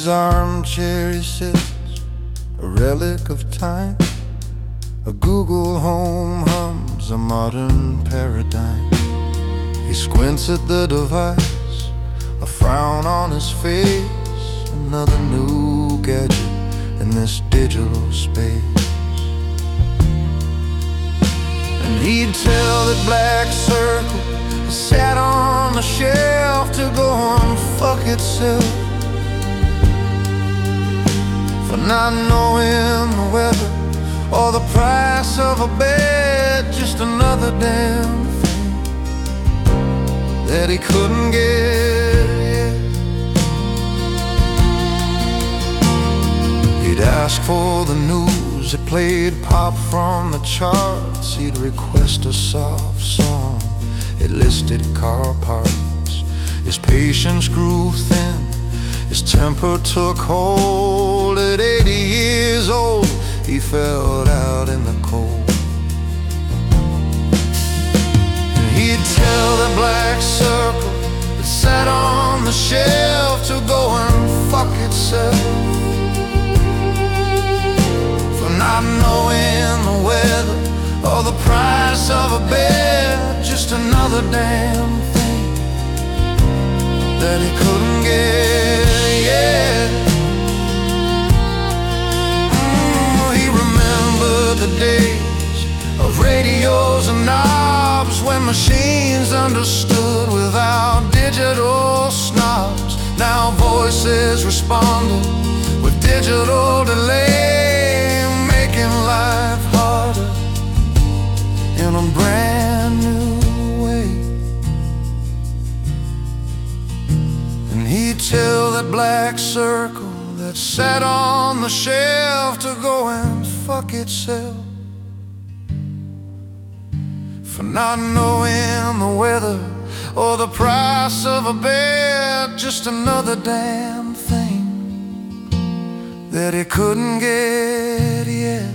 his armchair he sits, a relic of time. A Google home hums a modern paradigm. He squints at the device, a frown on his face. Another new gadget in this digital space. And he'd tell that black circle sat on the shelf to go and fuck itself, for not knowing the weather or the price of a bed. Just another damn thing that he couldn't get yet. He'd ask for the news, it played pop from the charts. He'd request a soft song, it listed car parts. His patience grew thin, his temper took hold. At 80 years old, he fell out in the cold. And he'd tell the black circle that sat on the shelf to go and fuck itself, for not knowing the weather or the price of a bed. Just another damn thing that he couldn't get yet. He remembered the days of radios and knobs, when machines understood without digital snobs. Now voices responded with digital delay, making life harder in a brand new way. And he'd tell that black circle that sat on the shelf to go and fuck itself, for not knowing the weather or the price of a bed. Just another damn thing that he couldn't get yet.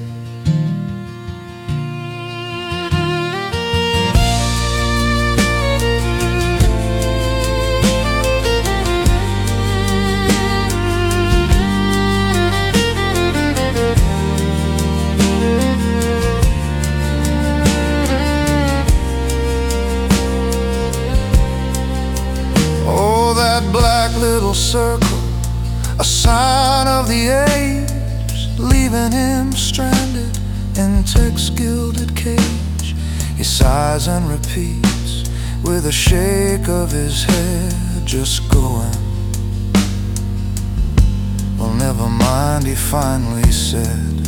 Black little circle, a sign of the age, leaving him stranded in tech's gilded cage. He sighs and repeats with a shake of his head, just going. Well, never mind, he finally said,